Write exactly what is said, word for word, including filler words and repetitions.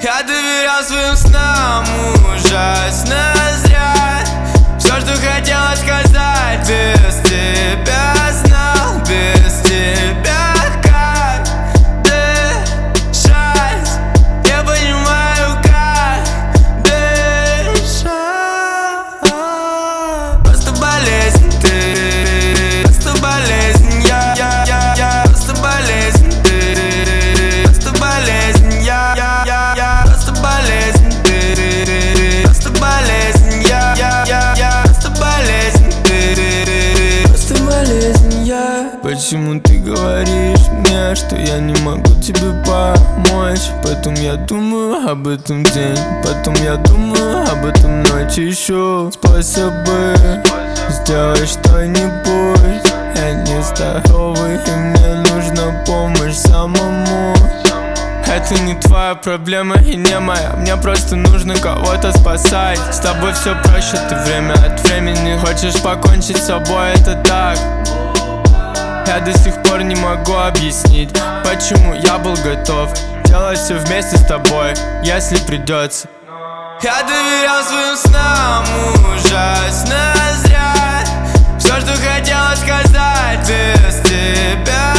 Я доверял своим снам ужасно зря. Все, что хотела сказать, без тебя знал, без тебя как дышать. Я понимаю, как дышать. Просто болезнь ты, просто болезнь я, я, я, я, просто болезнь ты, просто болезнь я, я, я, я, просто болезнь ты, просто болезнь я, я, я, я, просто болезнь ты, просто болезнь я. Почему ты говоришь мне, что я не могу тебе помочь? Потом я думаю об этом день, потом я думаю об этом ночь. Ищу способы сделать что-нибудь. Я не здоровый, и мне нужна помощь самому. Это не твоя проблема и не моя. Мне просто нужно кого-то спасать. С тобой все проще, ты время от времени хочешь покончить с собой, это так. Я до сих пор не могу объяснить, почему я был готов делать все вместе с тобой, если придется. Я доверял своим снам ужасно зря. Все, что хотела сказать, без тебя